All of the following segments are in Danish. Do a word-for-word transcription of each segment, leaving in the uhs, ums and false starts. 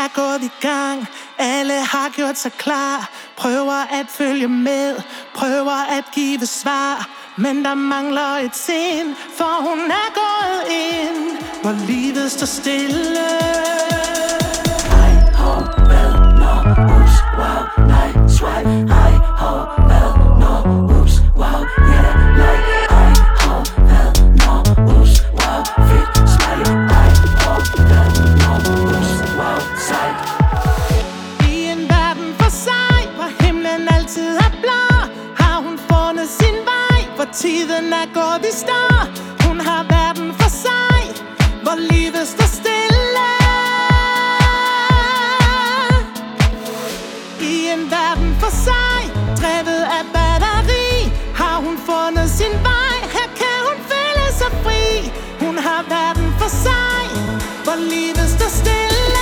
er gået i gang, alle har gjort sig klar. Prøver at følge med, prøver at give svar. Men der mangler et sind, for hun er gået ind, hvor livet står stille. Hej, hov, hvad, når, ups, wow, nej, swipe. Hej, hov, hvad, når, ups, wow, yeah, like. Hej, hov, hvad, når, ups, wow, fedt, smile. Hej, hov, hvad, når, ups, wow, sejt. I en verden for sig, hvor himlen altid er blå, har hun fundet sin vej, hvor tiden er gået i stå. Hun har verden for sig, hvor livet står stille. I en verden for sig, drevet af batteri, har hun fundet sin vej. Her kan hun føle sig fri. Hun har verden for sig, hvor livet står stille.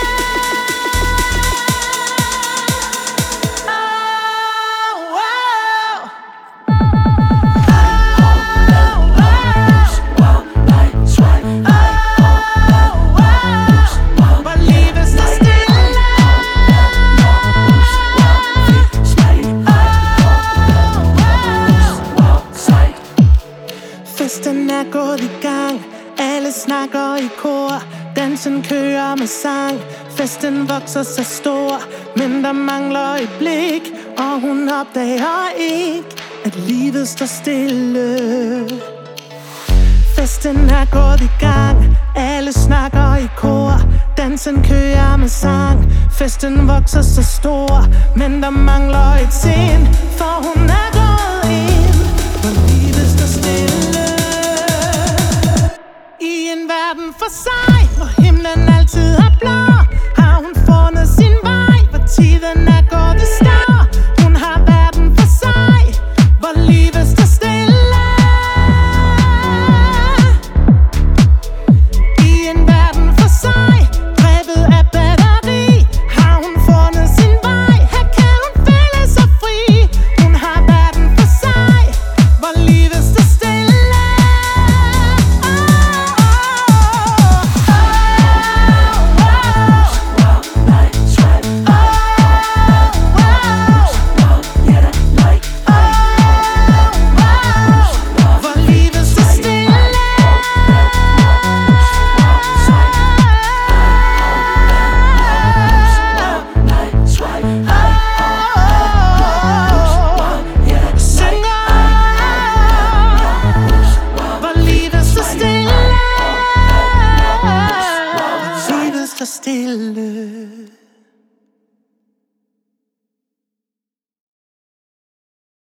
Festen er gået i gang, alle snakker i kor. Dansen kører med sang, festen vokser så stor. Men der mangler et blik, og hun opdager ikke, at livet står stille. Festen er gået i gang, alle snakker i kor. Dansen kører med sang, festen vokser så stor. Men der mangler et sind, for hun er gået ind, hvor livet står stille. I en verden for sig, hvor himlen altid er blå, har hun fundet sin vej, hvor tiden er gået i stå. Hun har verden for sig, hvor livet står stille. I en verden for sig, drevet af batteri, har hun fundet sin vej. Her kan hun føle sig fri. Hun har verden for sig, hvor livet står stille. Still